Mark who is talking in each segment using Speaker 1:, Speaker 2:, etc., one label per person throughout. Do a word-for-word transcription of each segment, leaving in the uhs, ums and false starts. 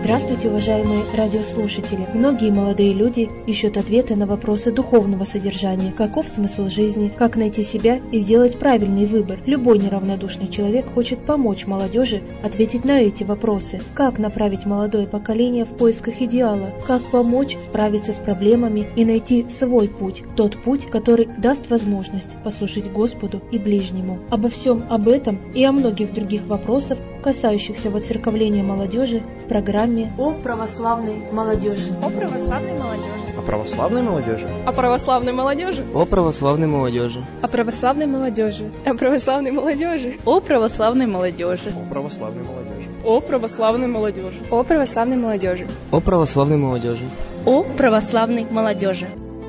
Speaker 1: Здравствуйте, уважаемые радиослушатели! Многие молодые люди ищут ответы на вопросы духовного содержания. Каков смысл жизни? Как найти себя и сделать правильный выбор? Любой неравнодушный человек хочет помочь молодежи ответить на эти вопросы. Как направить молодое поколение в поисках идеала? Как помочь справиться с проблемами и найти свой путь? Тот путь, который даст возможность послужить Господу и ближнему. Обо всем об этом и о многих других вопросах, касающихся воцерковления молодежи, в программе «О православной молодежи».
Speaker 2: О православной молодежи.
Speaker 3: О православной молодежи.
Speaker 2: О православной молодежи.
Speaker 4: О православной молодежи.
Speaker 2: О православной молодежи. О православной молодежи.
Speaker 5: О православной молодежи.
Speaker 3: О православной молодежи.
Speaker 2: О православной молодежи. О православной молодежи.
Speaker 4: О православной молодежи.
Speaker 5: О православной молодежи.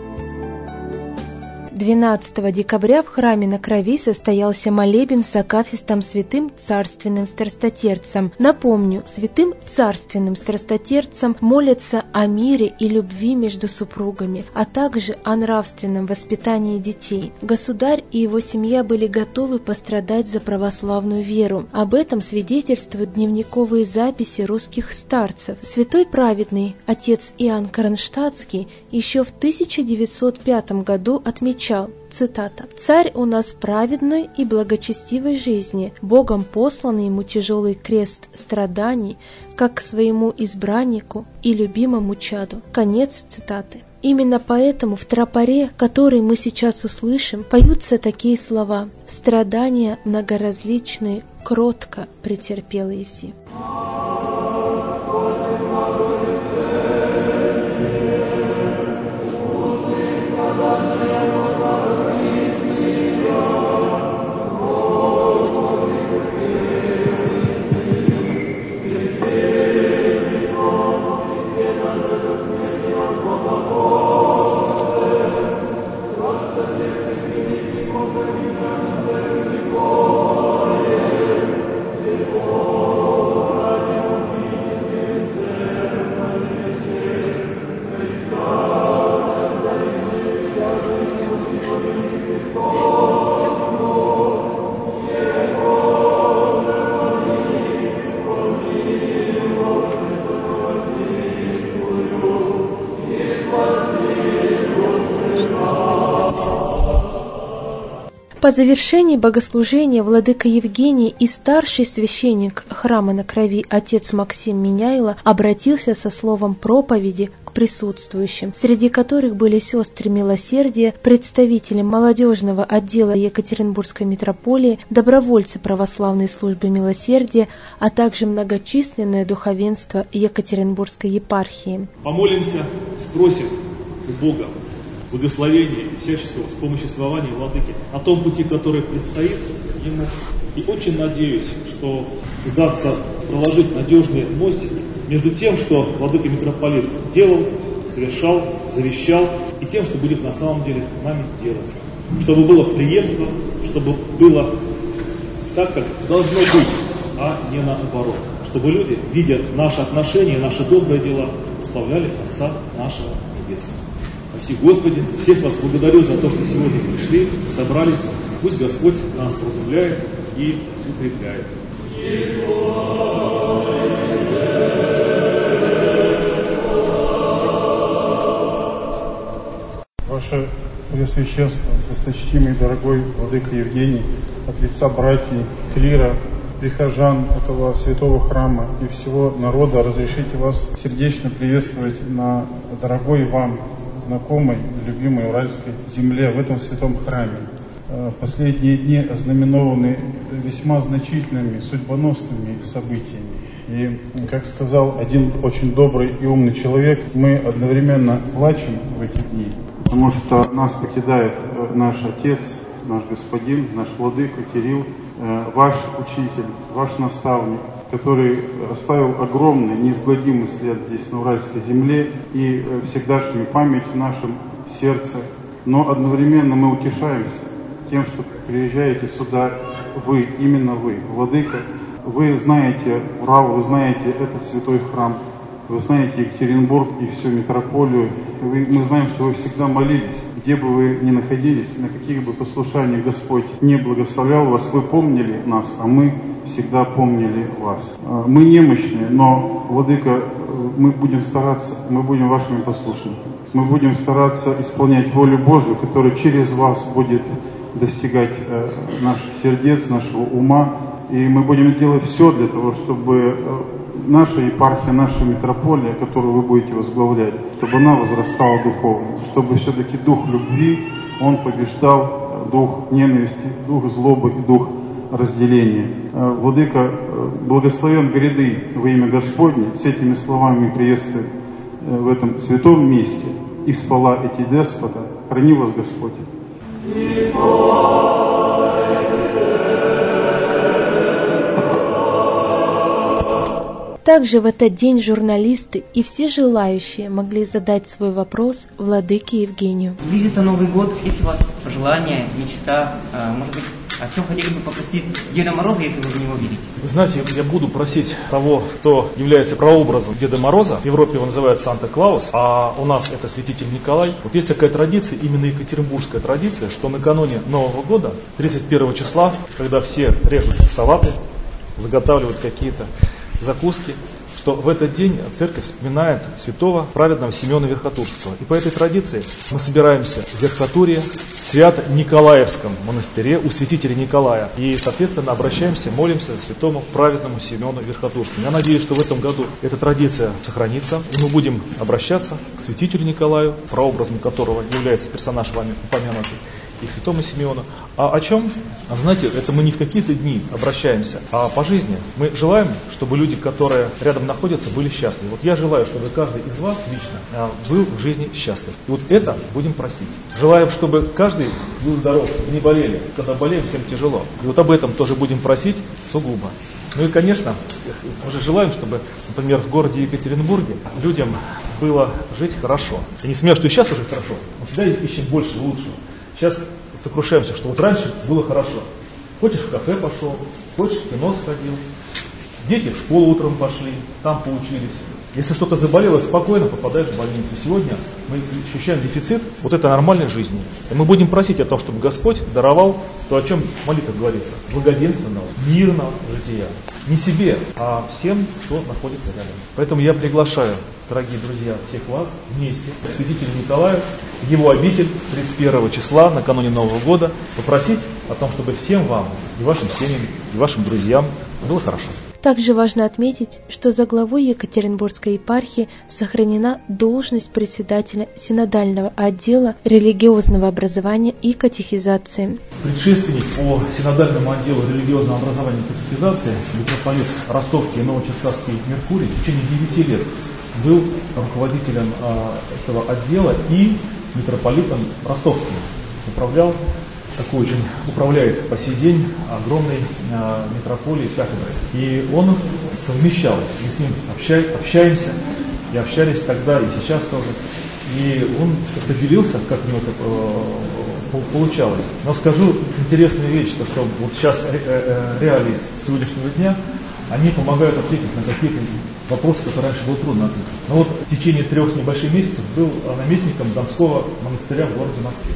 Speaker 1: двенадцатого декабря в храме на Крови состоялся молебен с акафистом святым царственным страстотерцем. Напомню, святым царственным страстотерцем молятся о мире и любви между супругами, а также о нравственном воспитании детей. Государь и его семья были готовы пострадать за православную веру. Об этом свидетельствуют дневниковые записи русских старцев. Святой праведный отец Иоанн Кронштадтский еще в тысяча девятьсот пятом году отмечал, цитата: «Царь у нас праведной и благочестивой жизни, Богом посланный ему тяжелый крест страданий, как к своему избраннику и любимому чаду». Конец цитаты. Именно поэтому в тропаре, который мы сейчас услышим, поются такие слова: «Страдания многоразличные кротко претерпел еси». По завершении богослужения владыка Евгений и старший священник храма на Крови отец Максим Меняйло обратился со словом проповеди к присутствующим, среди которых были сестры милосердия, представители молодежного отдела Екатеринбургской митрополии, добровольцы православной службы милосердия, а также многочисленное духовенство Екатеринбургской епархии.
Speaker 6: Помолимся, спросим у Бога благословения всяческого вспомоществования владыки на том пути, который предстоит ему. И очень надеюсь, что удастся проложить надежные мостики между тем, что владыка митрополит делал, совершал, завещал, и тем, что будет на самом деле нами делаться. Чтобы было преемство, чтобы было так, как должно быть, а не наоборот. Чтобы люди, видя наши отношения, наши добрые дела, прославляли Отца нашего Небесного. Спаси Господи, всех вас благодарю за то, что сегодня пришли, собрались. Пусть Господь нас разумляет и укрепляет.
Speaker 7: Ваше Преосвященство, досточтимый дорогой владыка Евгений, от лица братьев, клира, прихожан этого святого храма и всего народа, разрешите вас сердечно приветствовать на дорогой вам, знакомой и любимой уральской земле, в этом святом храме. Последние дни ознаменованы весьма значительными, судьбоносными событиями. И, как сказал один очень добрый и умный человек, мы одновременно плачем в эти дни, потому что нас покидает наш Отец, наш Господин, наш Владыка Кирилл, ваш учитель, ваш наставник, который оставил огромный, неизгладимый след здесь, на уральской земле, и всегдашнюю память в нашем сердце. Но одновременно мы утешаемся тем, что приезжаете сюда вы, именно вы, владыка. Вы знаете Урал, вы знаете этот святой храм, вы знаете Екатеринбург и всю митрополию. Вы, мы знаем, что вы всегда молились, где бы вы ни находились, на каких бы послушаниях Господь не благословлял вас, вы помнили нас, а мы всегда помнили вас. Мы немощные, но, владыка, мы будем стараться, мы будем вашими послушниками. Мы будем стараться исполнять волю Божию, которая через вас будет достигать э, наших сердец, нашего ума. И мы будем делать все для того, чтобы э, наша епархия, наша митрополия, которую вы будете возглавлять, чтобы она возрастала духовно, чтобы все-таки дух любви, он побеждал дух ненависти, дух злобы и дух разделения. Владыка, благословен гряды во имя Господне. С этими словами приветствую в этом святом месте. И спала эти деспота. Храни вас Господь.
Speaker 1: Также в этот день журналисты и все желающие могли задать свой вопрос владыке Евгению.
Speaker 8: Близится Новый год, какие у вас пожелания, мечта, может быть, о чем хотели бы попросить Деда Мороза, если вы в него верите?
Speaker 6: Вы знаете, я буду просить того, кто является прообразом Деда Мороза. В Европе его называют Санта-Клаус, а у нас это святитель Николай. Вот есть такая традиция, именно екатеринбургская традиция, что накануне Нового года, тридцать первого числа, когда все режут салаты, заготавливают какие-то закуски, что в этот день церковь вспоминает святого праведного Симеона Верхотурского. И по этой традиции мы собираемся в Верхотурье, в Свято-Николаевском монастыре у святителя Николая. И, соответственно, обращаемся, молимся святому праведному Симеону Верхотурскому. Я надеюсь, что в этом году эта традиция сохранится, и мы будем обращаться к святителю Николаю, прообразом которого является персонаж вами упомянутый, и к святому Симеону. А о чем? А знаете, это мы не в какие-то дни обращаемся, а по жизни. Мы желаем, чтобы люди, которые рядом находятся, были счастливы. Вот я желаю, чтобы каждый из вас лично был в жизни счастлив. И вот это будем просить. Желаем, чтобы каждый был здоров, не болели. Когда болеем, всем тяжело. И вот об этом тоже будем просить сугубо. Ну и, конечно, мы же желаем, чтобы, например, в городе Екатеринбурге людям было жить хорошо. Я не смею, что и сейчас уже хорошо, но всегда ищем больше, лучшего. Сейчас сокрушаемся, что вот раньше было хорошо. Хочешь в кафе пошел, хочешь в кино сходил, дети в школу утром пошли, там поучились. Если что-то заболело, спокойно попадаешь в больницу. Сегодня мы ощущаем дефицит вот этой нормальной жизни. И мы будем просить о том, чтобы Господь даровал то, о чем молитва говорится, благоденственного, мирного жития. Не себе, а всем, кто находится рядом. Поэтому я приглашаю, дорогие друзья, всех вас вместе к святителю Николаю, в его обитель тридцать первого числа, накануне Нового года, попросить о том, чтобы всем вам, и вашим семьям, и вашим друзьям было хорошо.
Speaker 1: Также важно отметить, что за главой Екатеринбургской епархии сохранена должность председателя синодального отдела религиозного образования и катехизации.
Speaker 6: Предшественник по синодальному отделу религиозного образования и катехизации, митрополит Ростовский и Новочеркасский Меркурий, в течение девяти лет был руководителем а, этого отдела и митрополитом Ростовским. Управлял, такой очень управляет по сей день огромной а, митрополией кафедрой. И он совмещал, мы с ним общай, общаемся, и общались тогда, и сейчас тоже. И он как-то делился, как у него это э, получалось. Но скажу интересную вещь, что, что вот сейчас ре, э, реалии сегодняшнего дня, они помогают ответить на какие-то вопросы, которые раньше было трудно ответить. Но вот в течение трех с небольшим месяцев был наместником Донского монастыря в городе Москве.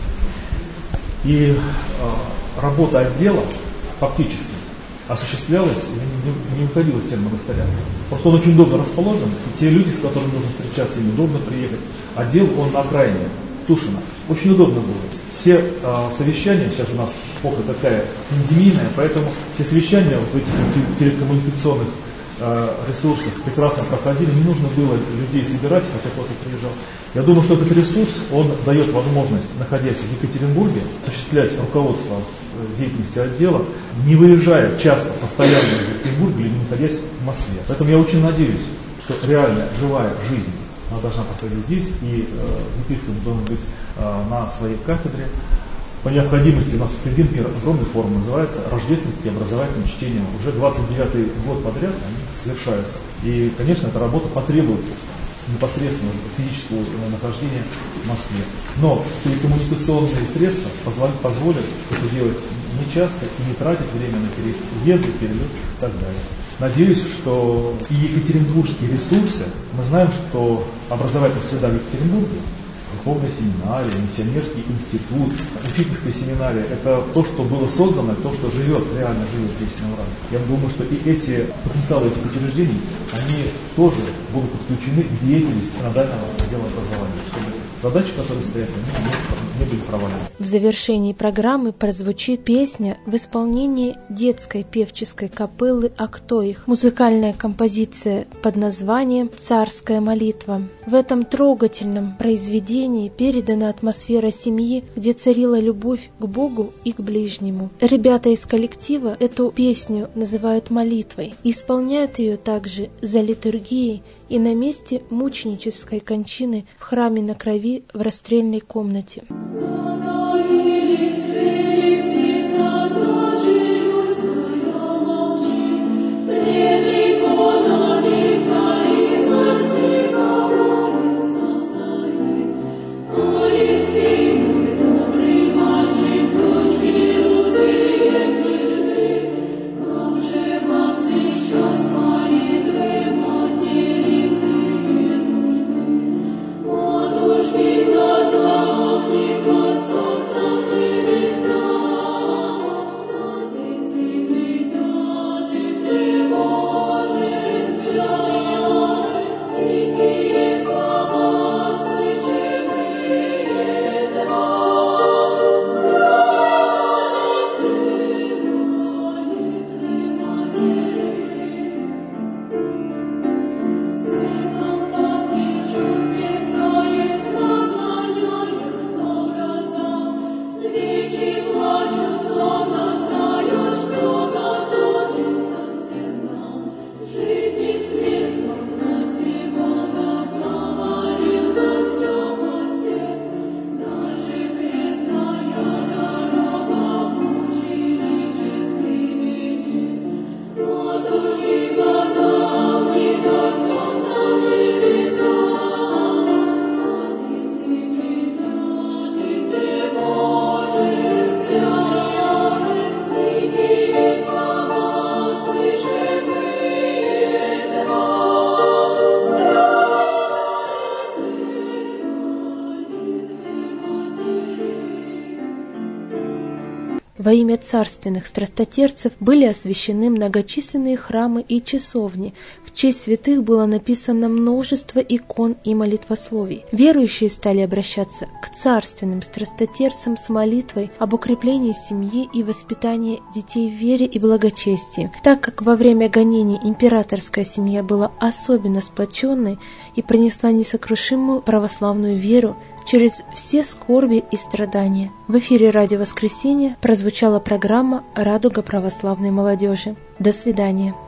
Speaker 6: И э, работа отдела фактически осуществлялась, не, не выходила из стен монастыря. Просто он очень удобно расположен, и те люди, с которыми нужно встречаться, им удобно приехать. Отдел он на окраине, Тушино. Очень удобно было. Все э, совещания, сейчас у нас эпоха такая пандемийная, поэтому все совещания вот в этих телекоммуникационных э, ресурсах прекрасно проходили, не нужно было людей собирать, хотя кто-то приезжал. Я думаю, что этот ресурс, он дает возможность, находясь в Екатеринбурге, осуществлять руководство деятельности отдела, не выезжая часто, постоянно из Екатеринбурга или не находясь в Москве. Поэтому я очень надеюсь, что реальная, живая жизнь, она должна проходить здесь, и э, епископ должен быть э, на своей кафедре. По необходимости у нас впереди огромный форум, называется «Рождественские образовательные чтения». Уже двадцать девятый год подряд они совершаются. И, конечно, эта работа потребует непосредственно физического нахождения в Москве. Но телекоммуникационные средства позволят, позволят это делать нечасто и не тратить время на переезды, перелет и так далее. Надеюсь, что и екатеринбургские ресурсы, мы знаем, что образовательная среда в Екатеринбурге
Speaker 9: духовная семинария, миссионерский институт, учительская семинария. Это то, что было создано, то, что живет, реально живет здесь на Урале. Я думаю, что и эти потенциалы этих учреждений, они тоже будут подключены к деятельности надального отдела образования, чтобы задачи, которые стоят, они не, не были провалены.
Speaker 1: В завершении программы прозвучит песня в исполнении детской певческой капеллы «Актоих». Музыкальная композиция под названием «Царская молитва». В этом трогательном произведении передана атмосфера семьи, где царила любовь к Богу и к ближнему. Ребята из коллектива эту песню называют молитвой. Исполняют ее также за литургией и на месте мученической кончины в храме на Крови в расстрельной комнате. Во имя царственных страстотерцев были освящены многочисленные храмы и часовни. В честь святых было написано множество икон и молитвословий. Верующие стали обращаться к царственным страстотерцам с молитвой об укреплении семьи и воспитании детей в вере и благочестии. Так как во время гонений императорская семья была особенно сплоченной и принесла несокрушимую православную веру через все скорби и страдания. В эфире «Радио Воскресенье» прозвучала программа «Радуга православной молодежи». До свидания.